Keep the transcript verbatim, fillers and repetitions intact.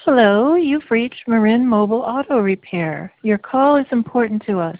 Hello, you've reached Marin Mobile Auto Repair. Your call is important to us.